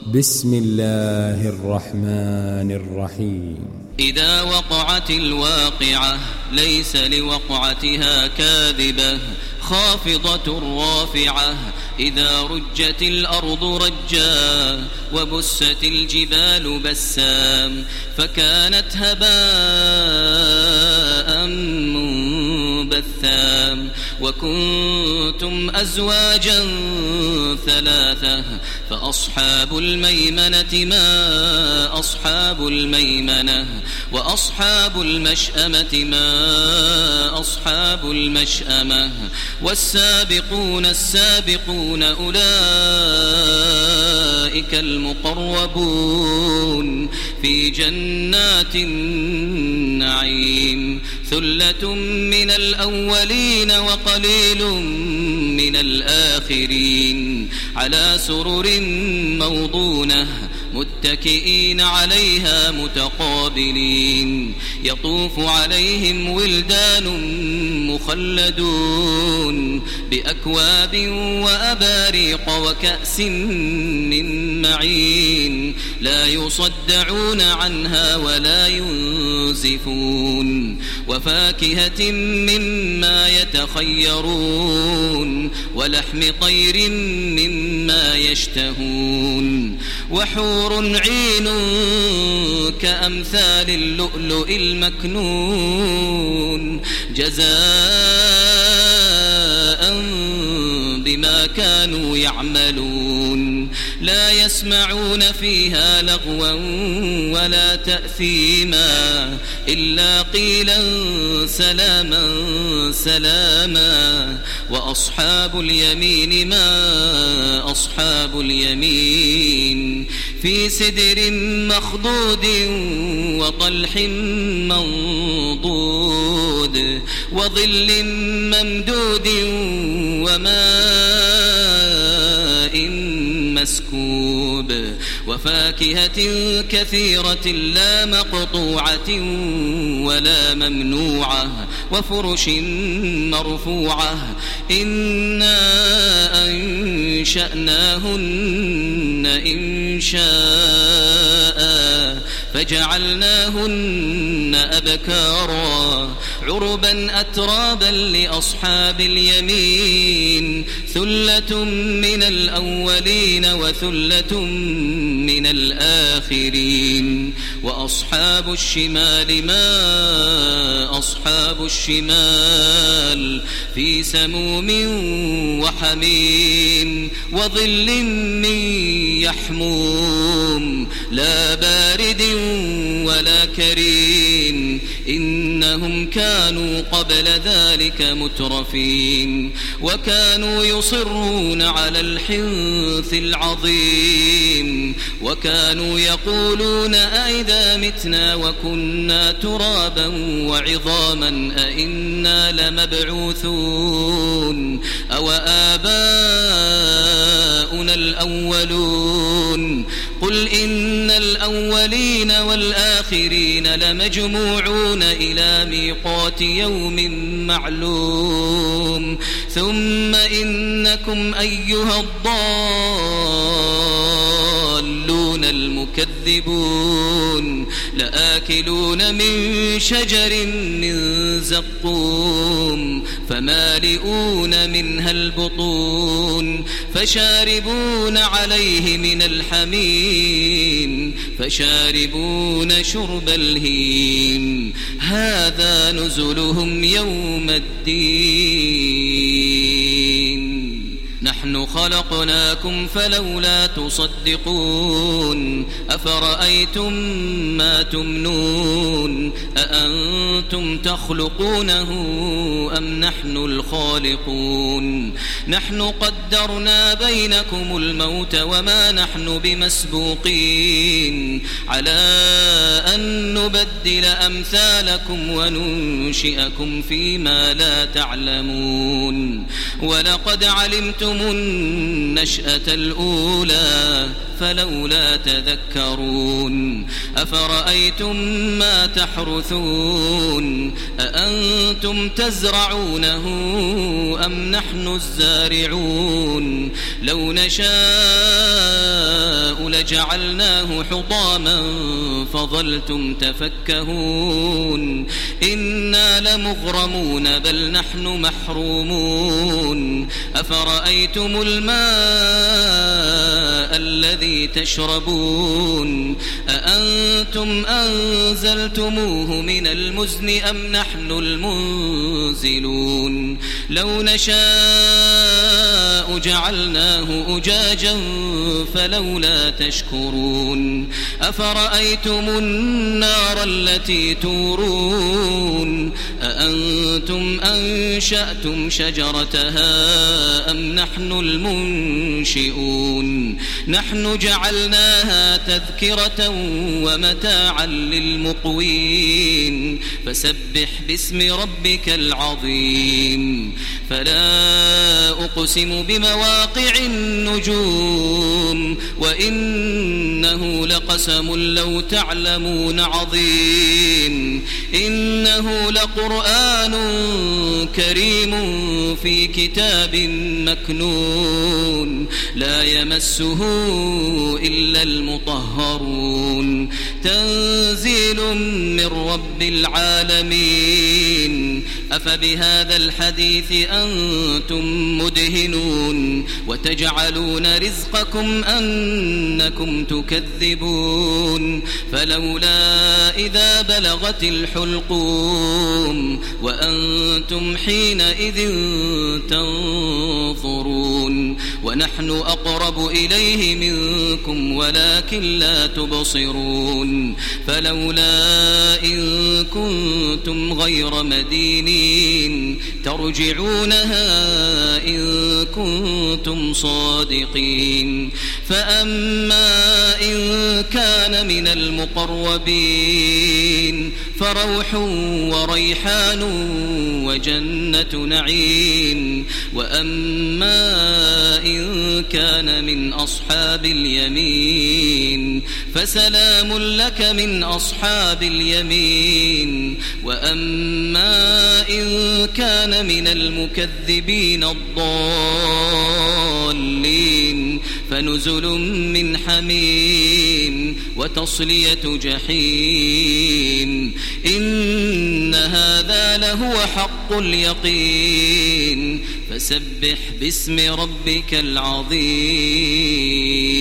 بسم الله الرحمن الرحيم. إذا وقعت الواقعة ليس لوقعتها كاذبة خافضة رافعة إذا رجت الأرض رجا وبست الجبال بسا فكانت هباء منبثا وكنتم أزواجا ثلاثة فأصحاب الميمنة ما أصحاب الميمنة وأصحاب المشأمة ما أصحاب المشأمة والسابقون السابقون أولئك المقربون في جنات النعيم ثلة من الأولين وقليل من الآخرين على سرر موضونة متكئين عليها متقابلين يطوف عليهم ولدان مخلدون بأكواب وأباريق وكأس من معين لا يصدعون عنها ولا ينزفون وفاكهة مما يتخيرون ولحم طير مما يشتهون وحور عين كأمثال اللؤلؤ المكنون جزاء بما كانوا يعملون لا يسمعون فيها لغوا ولا تأثيما إلا قيلا سلاما سلاما وأصحاب اليمين ما أصحاب اليمين في سدر مخضود وطلح منضود وظل ممدود وماء مسكوب وفاكهة كثيرة لا مقطوعة ولا ممنوعة وفرش مرفوعة إنا أنشأناهن إنشاء فجعلناهن أبكارا عربا أترابا لأصحاب اليمين ثلة من الأولين وثلة من الآخرين وأصحاب الشمال ما أصحاب الشمال في سموم وحميم وظل من يحموم لا بارد ولا كريم إنهم كانوا قبل ذلك مترفين وكانوا يصرون على الحنث العظيم وكانوا يقولون أئذا متنا وكنا ترابا وعظاما أئنا لمبعوثون أو آباؤنا الأولون قل إن الأولين والآخرين لمجموعون إلى ميقات يوم معلوم ثم إنكم أيها الضالون المكذبون لآكلون من شجر من زقوم فمالئون منها البطون فشاربون عليه من الحميم فشاربون شرب الهيم هذا نزلهم يوم الدين نحن خلقناكم فلولا تصدقون أفرأيتم ما تمنون أأنتم تخلقونه أم نحن الخالقون نحن قدرنا بينكم الموت وما نحن بمسبوقين على أن نبدل أمثالكم وننشئكم فيما لا تعلمون ولقد علمتم النشأة الأولى فلولا تذكرون أفرأيتم ما تحرثون أأنتم تزرعونه أم نحن الزارعون لسارعون لو نشاء لجعلناه حطاما فظلتم تفكهون إنا لمغرمون بل نحن محرومون أفرأيتم الماء الذي تشربون أأنتم أنزلتموه من المزن أم نحن المنزلون لو نشاء جعلناه أجاجا فلولا تشكرون أفرأيتم النار التي تورون أأنتم أنشأتم شجرتها أم نحن المنشئون نحن جعلناها تذكرة ومتاعا للمقوين فسبح باسم ربك العظيم فلا أقسم بمواقع النجوم وإنه لقسم لو تعلمون عظيم إنه لقرآن كريم في كتاب مكنون لا يمسه إلا المطهرون تنزيل من رب العالمين أفبهذا الحديث أنتم مدهنون وتجعلون رزقكم أنكم تكذبون فلولا إذا بلغت الحلقوم وأنتم حينئذ تنظرون ونحن أقرب إليه منكم ولكن لا تبصرون فلولا إن كنتم غير مدينين ترجعونها إن كنتم صادقين فأما إن كان من المقربين فروح وريحان وجنة نعيم وأما إن كان من أصحاب اليمين فسلام لك من أصحاب اليمين وأما إن كان من المكذبين الضالين فنزل من حميم وتصلية جحيم إن هذا لهو حق اليقين فسبح باسم ربك العظيم